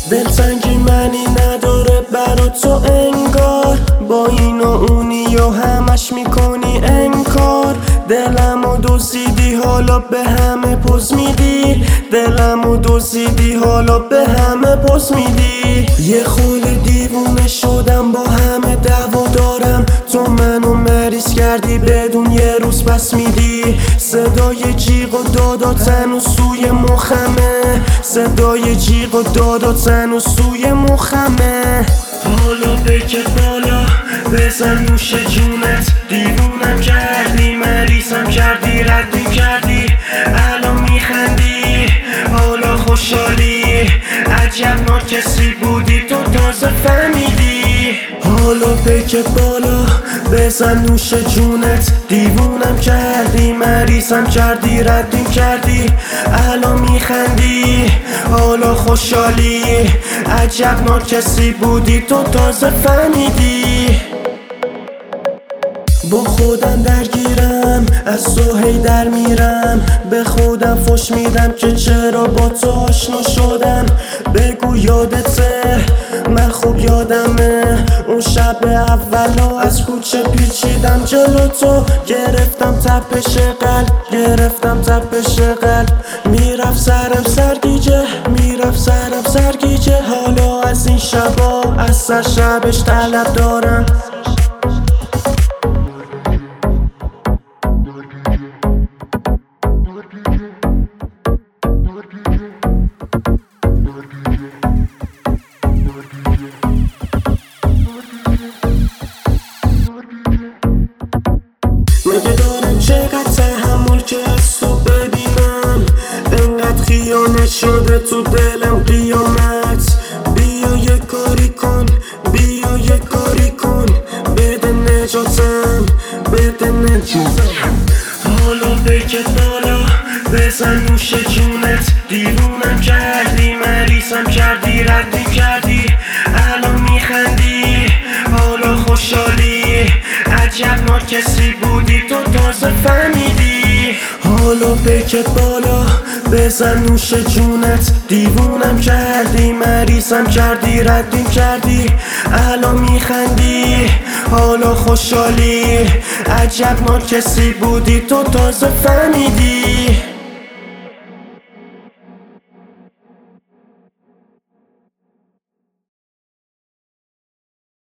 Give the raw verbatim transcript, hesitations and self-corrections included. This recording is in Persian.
دلتنگی منی نداره برا تو انگار، با این و اونی و همش میکنی انکار. دلمو دوزیدی حالا به همه پوز میدی، دلمو دوزیدی حالا به همه پوز میدی. یه خورده دیوونه شدم با همه دعوا دارم، تو منو مریض کردی بدون یه روز پس میدی. صدای جیغ و دادات هنوز سوی مخمه، صدای جیغ و دادات هنوز سوی مخمه. حالا بکت بالا بزن نوش جونت، دیوونم کردی مریضم کردی ردیم کردی. الان میخندی حالا خوشحالی، عجب ما کسی بودی تو تازه فهمیدی. حالا بکت بالا بزن نوش جونت، دیوونم کردی مریضم کردی ردیم کردی. الان میخندی حالا خوشحالی، عجب ما کسی بودی تو تازه فهمیدی. با خودم درگیرم از تو هی در میرم، به خودم فش میدم که چرا با تو آشنا شدم. بگو یادته من خوب یادمه اون شب اولا از کوچه پیچیدم جلو تو، گرفتم تپش قلب گرفتم تپش قلب. میرفت سرم سرگیجه میرفت سرم سرگیجه، حالا از این شبا از سر شبش طلب دارم. مگه دارم چقدر تحمل که از تو ببینم، انقدر خیانت شده تو دلم قیامت. بیا یه کاری کن بیا یه کاری کن، بده نجاتم بده نجاتم. حالا بکت بالا بزن نوش جونت، دیوونم کردی مریضم کردی ردیم کردی. الان میخندی حالا خوشحالی، عجب ما کسی بودی تو تازه فهمیدی. حالا بکت بالا بزن نوش جونت، دیوونم کردی مریضم کردی ردیم کردی. الان میخندی حالا خوشحالی، عجب ما کسی بودی تو تازه فهمیدی.